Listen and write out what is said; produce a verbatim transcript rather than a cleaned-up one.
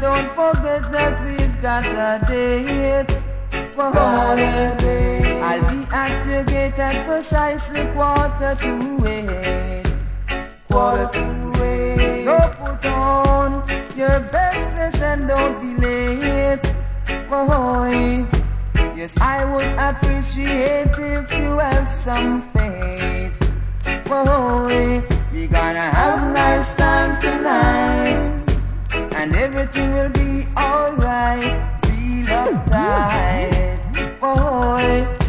don't forget that we've got a date. Boy, I'll be at your gate at precisely quarter to eight. Quarter to eight. So put on your best dress and don't be late. Boy, yes, I would appreciate if you have some faith. Boy, we gonna have a nice time tonight, and everything will be alright. Feel uptight, boy.